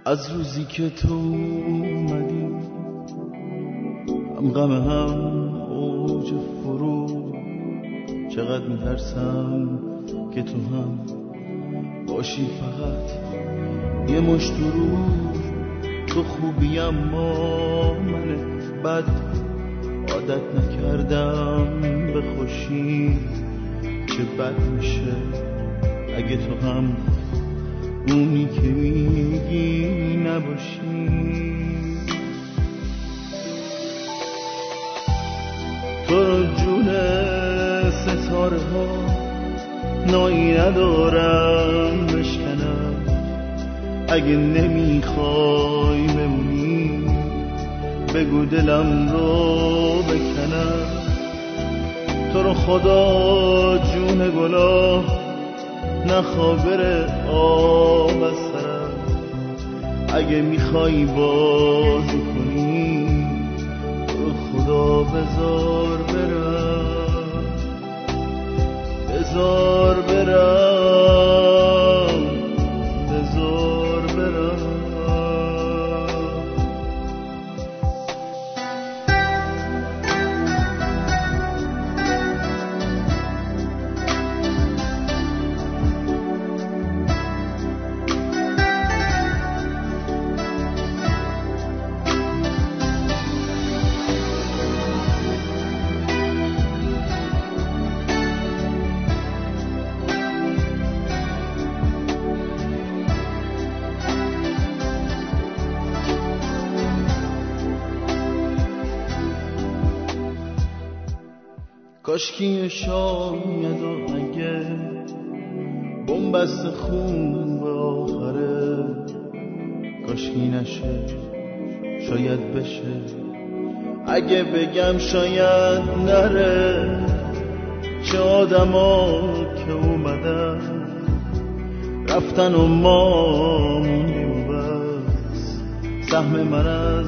از روزی که تو اومدی هم غم هم اوج فرو، چقدر میترسم که تو هم باشی فقط یه مشت رو. تو خوبی اما من بد، عادت نکردم به خوشی. چه بد میشه اگه تو هم اونی که میگی نباشی. تو رو جون ستاره ها نایی ندارم بشکنم. اگه نمیخوای بمونی بگو دلم رو بکنم. تو رو خدا جون گلا نخواه آب از سرم. اگه میخوای بازی کنی تو رو خدا بذار برم، بذار برم، بذار برم. کاشکی شاید و اگه بنبست خون به آخره، کاشکی نشه شاید بشه، اگه بگم شاید نره. چه آدم ها که اومدن رفتن و ما موندیم بس. سهم من از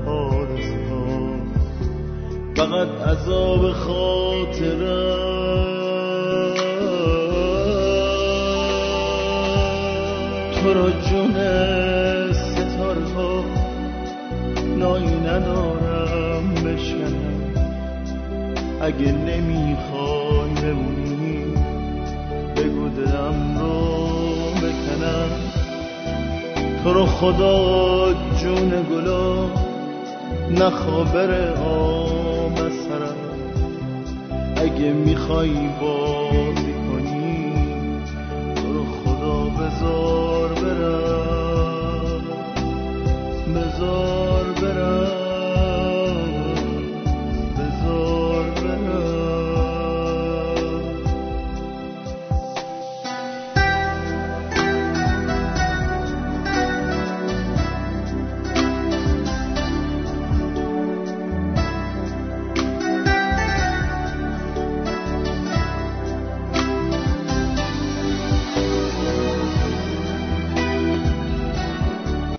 فقط عذاب خاطرم. تو را جون ستاره ها نایی ندارم بشکنم. اگه نمیخوای بمونی بگو دلم رو بکنم. تو رو خدا جون گلا نخواه آب از سرم. اگه میخوای باز